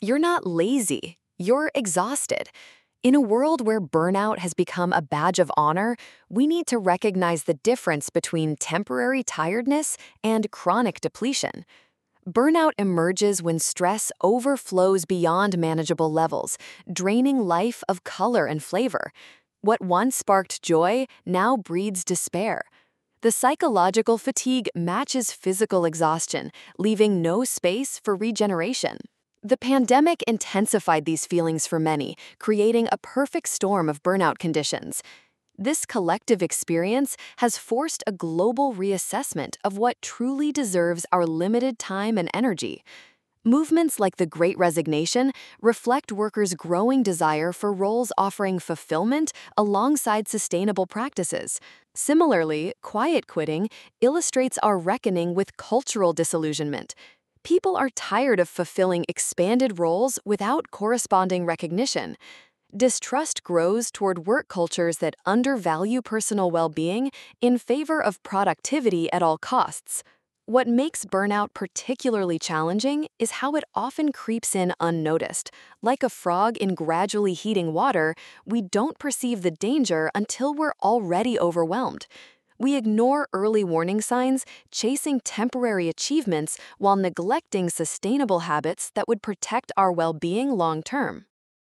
You're not lazy, you're exhausted. In a world where burnout has become a badge of honor, we need to recognize the difference between temporary tiredness and chronic depletion. Burnout emerges when stress overflows beyond manageable levels, draining life of color and flavor. What once sparked joy now breeds despair. The psychological fatigue matches physical exhaustion, leaving no space for regeneration. The pandemic intensified these feelings for many, creating a perfect storm of burnout conditions. This collective experience has forced a global reassessment of what truly deserves our limited time and energy. Movements like the Great Resignation reflect workers' growing desire for roles offering fulfillment alongside sustainable practices. Similarly, quiet quitting illustrates our reckoning with cultural disillusionment. People are tired of fulfilling expanded roles without corresponding recognition. Distrust grows toward work cultures that undervalue personal well-being in favor of productivity at all costs. What makes burnout particularly challenging is how it often creeps in unnoticed. Like a frog in gradually heating water, we don't perceive the danger until we're already overwhelmed. We ignore early warning signs, chasing temporary achievements while neglecting sustainable habits that would protect our well-being long-term.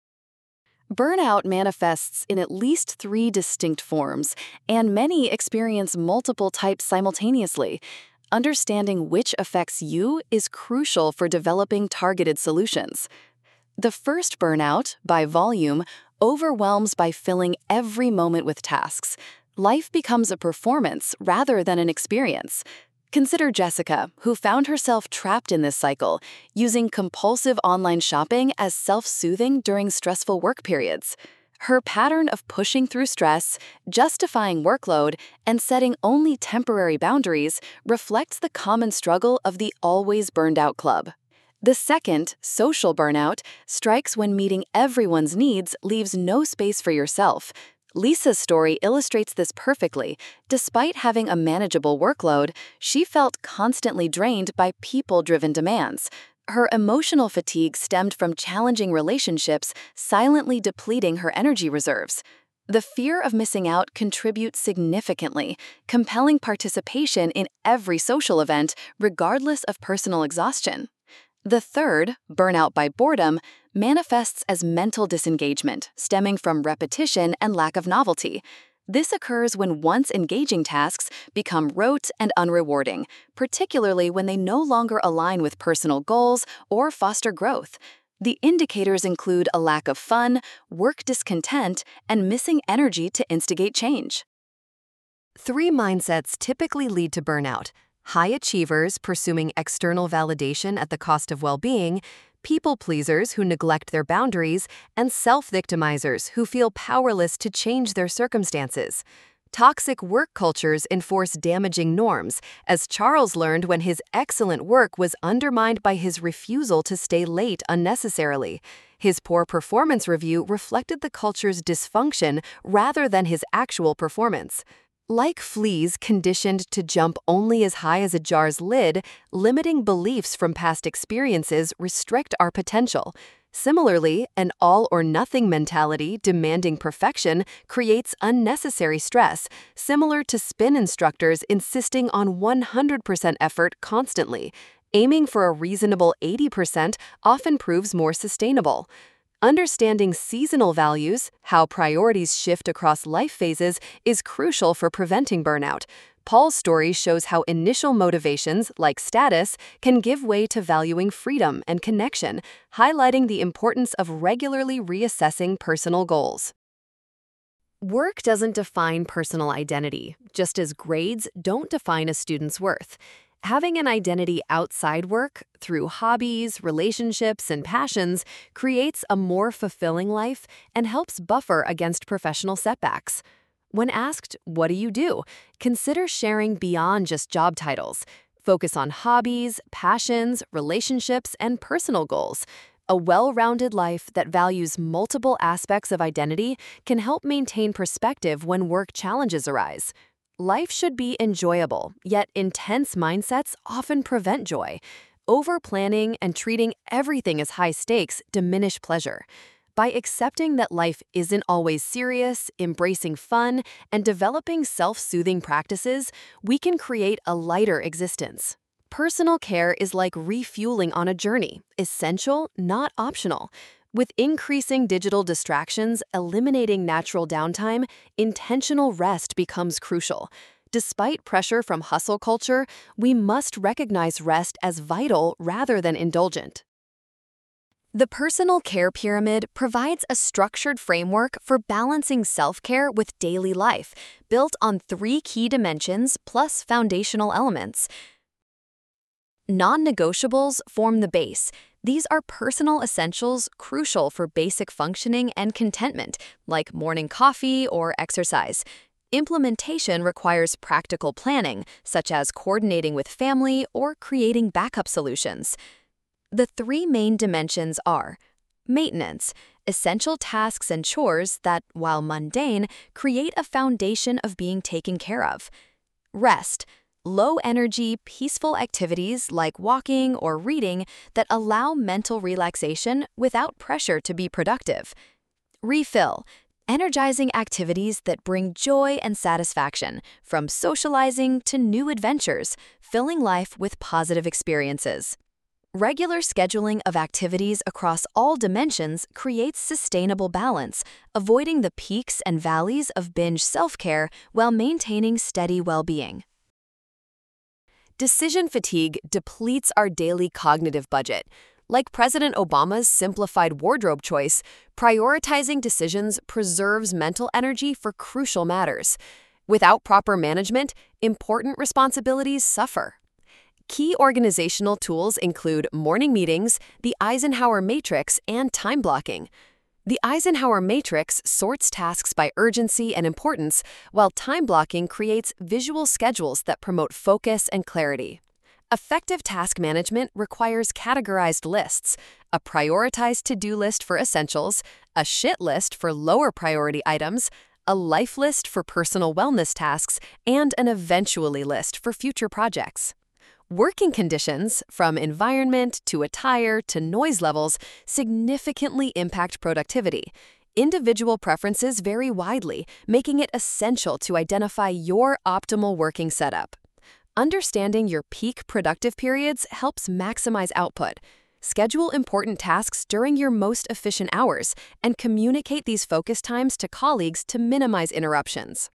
Burnout manifests in at least 3 distinct forms, and many experience multiple types simultaneously. Understanding which affects you is crucial for developing targeted solutions. The first burnout, by volume, overwhelms by filling every moment with tasks. Life becomes a performance rather than an experience. Consider Jessica, who found herself trapped in this cycle, using compulsive online shopping as self-soothing during stressful work periods. Her pattern of pushing through stress, justifying workload, and setting only temporary boundaries reflects the common struggle of the always burned out club. The second, social burnout, strikes when meeting everyone's needs leaves no space for yourself. Lisa's story illustrates this perfectly. Despite having a manageable workload, she felt constantly drained by people-driven demands. Her emotional fatigue stemmed from challenging relationships, silently depleting her energy reserves. The fear of missing out contributes significantly, compelling participation in every social event, regardless of personal exhaustion. The third, burnout by boredom, manifests as mental disengagement, stemming from repetition and lack of novelty. This occurs when once engaging tasks become rote and unrewarding, particularly when they no longer align with personal goals or foster growth. The indicators include a lack of fun, work discontent, and missing energy to instigate change. 3 mindsets typically lead to burnout: high achievers pursuing external validation at the cost of well-being, people pleasers who neglect their boundaries, and self-victimizers who feel powerless to change their circumstances. Toxic work cultures enforce damaging norms, as Charles learned when his excellent work was undermined by his refusal to stay late unnecessarily. His poor performance review reflected the culture's dysfunction rather than his actual performance. Like fleas conditioned to jump only as high as a jar's lid, limiting beliefs from past experiences restrict our potential. Similarly, an all-or-nothing mentality demanding perfection creates unnecessary stress, similar to spin instructors insisting on 100% effort constantly. Aiming for a reasonable 80% often proves more sustainable. Understanding seasonal values, how priorities shift across life phases, is crucial for preventing burnout. Paul's story shows how initial motivations, like status, can give way to valuing freedom and connection, highlighting the importance of regularly reassessing personal goals. Work doesn't define personal identity, just as grades don't define a student's worth. Having an identity outside work, through hobbies, relationships, and passions, creates a more fulfilling life and helps buffer against professional setbacks. When asked, "What do you do?" consider sharing beyond just job titles. Focus on hobbies, passions, relationships, and personal goals. A well-rounded life that values multiple aspects of identity can help maintain perspective when work challenges arise. Life should be enjoyable, yet intense mindsets often prevent joy. Over-planning and treating everything as high stakes diminish pleasure. By accepting that life isn't always serious, embracing fun, and developing self-soothing practices, we can create a lighter existence. Personal care is like refueling on a journey, essential, not optional. With increasing digital distractions, eliminating natural downtime, intentional rest becomes crucial. Despite pressure from hustle culture, we must recognize rest as vital rather than indulgent. The personal care pyramid provides a structured framework for balancing self-care with daily life, built on 3 key dimensions plus foundational elements. Non-negotiables form the base. These are personal essentials crucial for basic functioning and contentment, like morning coffee or exercise. Implementation requires practical planning, such as coordinating with family or creating backup solutions. The 3 main dimensions are maintenance, essential tasks and chores that, while mundane, create a foundation of being taken care of. Rest, low-energy, peaceful activities like walking or reading that allow mental relaxation without pressure to be productive. Refill, energizing activities that bring joy and satisfaction, from socializing to new adventures, filling life with positive experiences. Regular scheduling of activities across all dimensions creates sustainable balance, avoiding the peaks and valleys of binge self-care while maintaining steady well-being. Decision fatigue depletes our daily cognitive budget. Like President Obama's simplified wardrobe choice, prioritizing decisions preserves mental energy for crucial matters. Without proper management, important responsibilities suffer. Key organizational tools include morning meetings, the Eisenhower Matrix, and time blocking. The Eisenhower Matrix sorts tasks by urgency and importance, while time blocking creates visual schedules that promote focus and clarity. Effective task management requires categorized lists, a prioritized to-do list for essentials, a shit list for lower priority items, a life list for personal wellness tasks, and an eventually list for future projects. Working conditions, from environment to attire to noise levels, significantly impact productivity. Individual preferences vary widely, making it essential to identify your optimal working setup. Understanding your peak productive periods helps maximize output. Schedule important tasks during your most efficient hours and communicate these focus times to colleagues to minimize interruptions.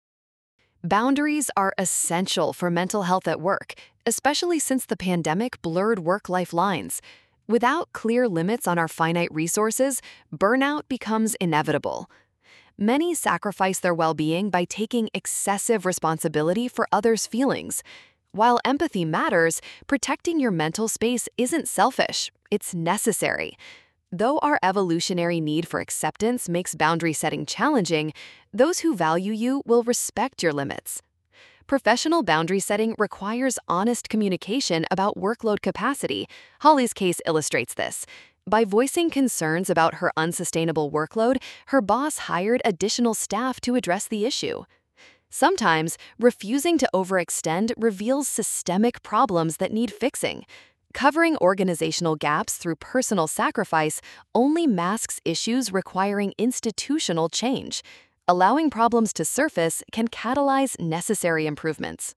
Boundaries are essential for mental health at work, especially since the pandemic blurred work-life lines. Without clear limits on our finite resources, burnout becomes inevitable. Many sacrifice their well-being by taking excessive responsibility for others' feelings. While empathy matters, protecting your mental space isn't selfish, it's necessary. Though our evolutionary need for acceptance makes boundary setting challenging, those who value you will respect your limits. Professional boundary setting requires honest communication about workload capacity. Holly's case illustrates this. By voicing concerns about her unsustainable workload, her boss hired additional staff to address the issue. Sometimes, refusing to overextend reveals systemic problems that need fixing. Covering organizational gaps through personal sacrifice only masks issues requiring institutional change. Allowing problems to surface can catalyze necessary improvements.